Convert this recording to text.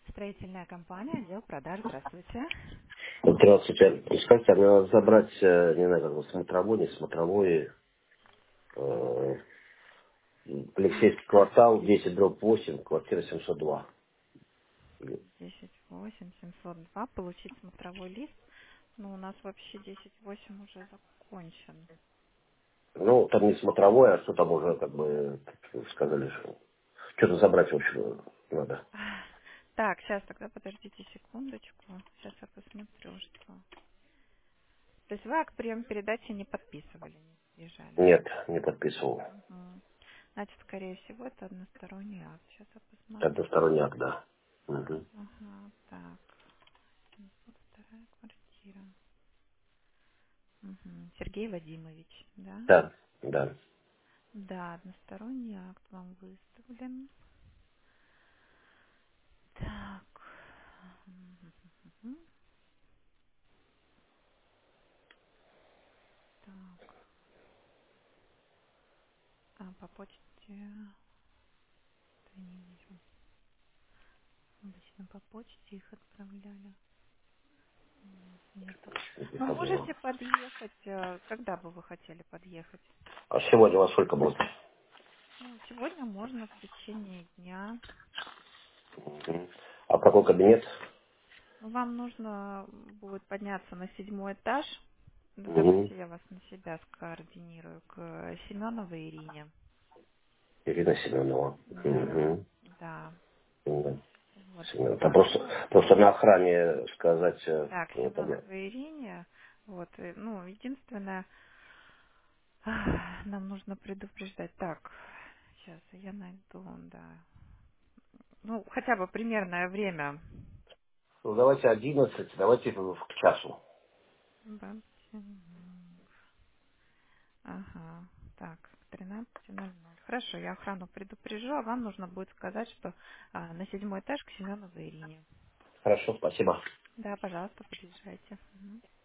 Строительная компания, отдел продаж. Здравствуйте. Здравствуйте. Скажите, а мне надо забрать, не знаю, как бы смотровой, не смотровой, э, Алексейский квартал, 10/8, квартира 702. 108702. Получить смотровой лист. Ну, у нас вообще 10.8 уже закончен. Ну, там не смотровой, а что там уже, как бы, как вы сказали, что-то забрать, в общем, надо. Так, сейчас тогда подождите секундочку. Сейчас я посмотрю, что... То есть вы акт прием передачи не подписывали, не съезжали? Нет, не подписывал. Угу. Значит, скорее всего, это односторонний акт. Сейчас я посмотрю. Односторонний акт, да. Мгм. Ага, так. 702 квартира. Мгм. Сергей Вадимович, да? Да, да. Да, односторонний акт вам выставлен. Так. Мгм. Так. А по почте это не вижу. Обычно по почте их отправляли. Нет, нету. Не Ну, приходило. можете подъехать. Когда бы вы хотели подъехать? А сегодня у вас сколько будет? Ну, сегодня можно в течение дня. Мгм. А в какой кабинет? Ну, вам нужно будет подняться на 7-й этаж. Ну, Мгм. давайте я вас на себя скоординирую к Семеновой Ирине. Ирина Семенова. Да, Мгм. да. Да. Вот. Там Так, просто, ну, просто на охране сказать, так, понятно. Семеновой Ирине. Вот, ну, единственное, нам нужно предупреждать. Так, сейчас я найду, да. Ну, хотя бы примерное время. Ну, давайте 11, давайте к часу. Бабкин. Ага, так, к 13:00. Хорошо, я охрану предупрежу, а вам нужно будет сказать, что на 7-й этаж к Семеновой Ирине. Хорошо, спасибо. Да, пожалуйста, подъезжайте. Мгм.